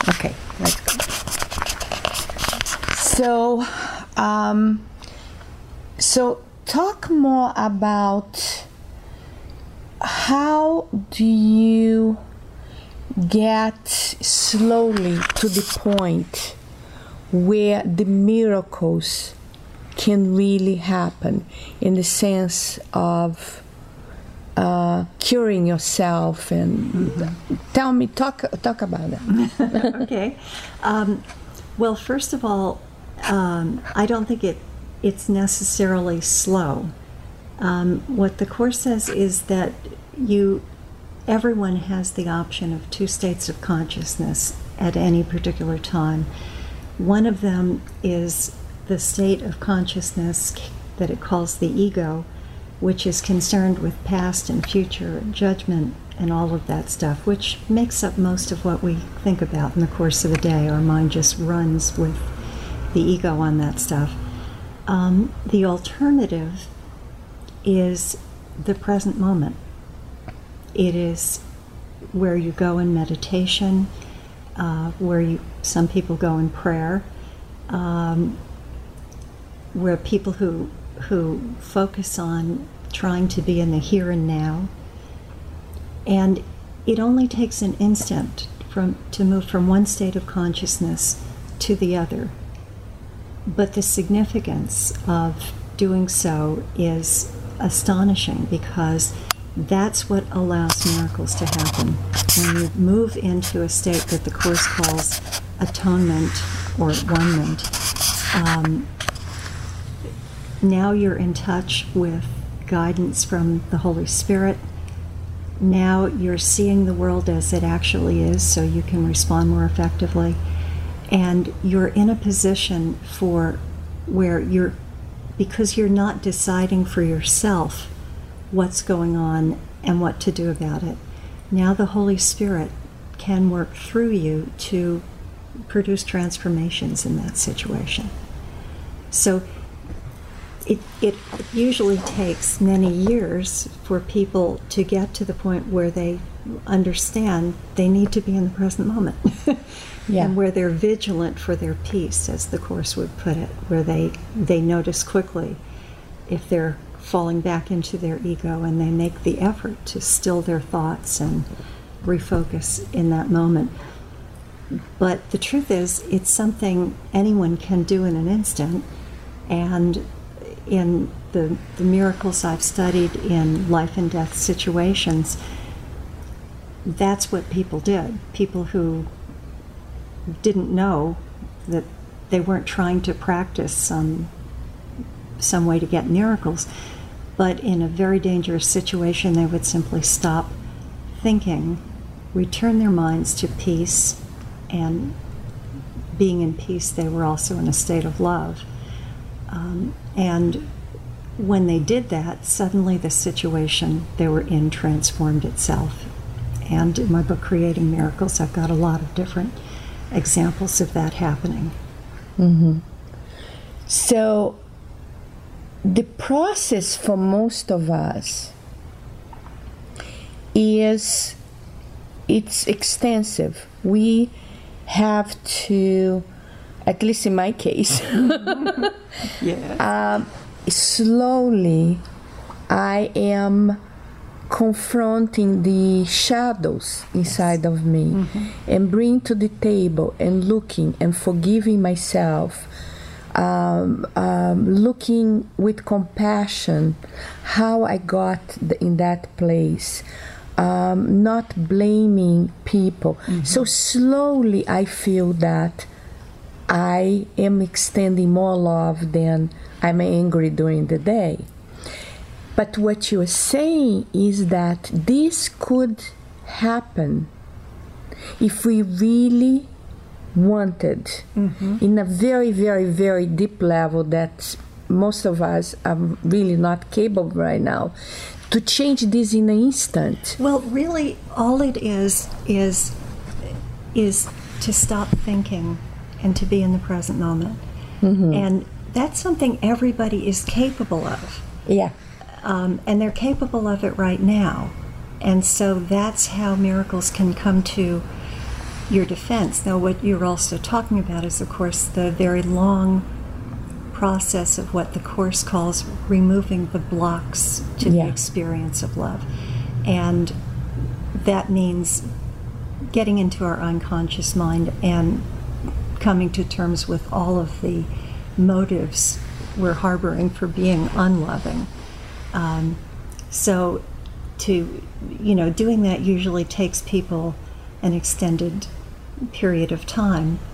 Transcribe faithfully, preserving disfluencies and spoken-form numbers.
Okay, let's go. So, um, so talk more about how do you get slowly to the point where the miracles can really happen, in the sense of uh, curing yourself, and mm-hmm. tell me, talk talk about that. Okay. Um, well, first of all, um, I don't think it it's necessarily slow. Um, what the Course says is that you, everyone has the option of two states of consciousness at any particular time. One of them is the state of consciousness that it calls the ego, which is concerned with past and future judgment and all of that stuff, which makes up most of what we think about in the course of a day. Our mind just runs with the ego on that stuff. Um, the alternative is the present moment. It is where you go in meditation, uh, where you, some people go in prayer, um, where people who who focus on trying to be in the here and now. And it only takes an instant from to move from one state of consciousness to the other. But the significance of doing so is astonishing, because that's what allows miracles to happen. When you move into a state that the Course calls atonement or one-ment, um, now you're in touch with guidance from the Holy Spirit. Now you're seeing the world as it actually is, so you can respond more effectively. And you're in a position for where you're, because you're not deciding for yourself what's going on and what to do about it. Now the Holy Spirit can work through you to produce transformations in that situation. So It, it usually takes many years for people to get to the point where they understand they need to be in the present moment. Yeah. And where they're vigilant for their peace, as the Course would put it, where they, they notice quickly if they're falling back into their ego, and they make the effort to still their thoughts and refocus in that moment. But the truth is, it's something anyone can do in an instant, and in the, the miracles I've studied in life and death situations, that's what people did. People who didn't know that they weren't trying to practice some, some way to get miracles, but in a very dangerous situation, they would simply stop thinking, return their minds to peace, and being in peace, they were also in a state of love. Um, and when they did that, suddenly the situation they were in transformed itself. And in my book, Creating Miracles, I've got a lot of different examples of that happening. Mm-hmm. So the process for most of us is, it's extensive. We have to, at least in my case, yeah. um, slowly I am confronting the shadows inside yes. of me, mm-hmm. and bring to the table and looking and forgiving myself, um, um, looking with compassion how I got the, in that place, um, not blaming people. Mm-hmm. So slowly I feel that I am extending more love than I'm angry during the day. But what you're saying is that this could happen if we really wanted, mm-hmm. in a very, very, very deep level that most of us are really not capable right now, to change this in an instant. Well, really, all it is is is to stop thinking and to be in the present moment. Mm-hmm. And that's something everybody is capable of. Yeah. Um, and they're capable of it right now. And so that's how miracles can come to your defense. Now, what you're also talking about is, of course, the very long process of what the Course calls removing the blocks to Yeah. the experience of love. And that means getting into our unconscious mind and coming to terms with all of the motives we're harboring for being unloving. Um, so to, you know, doing that usually takes people an extended period of time.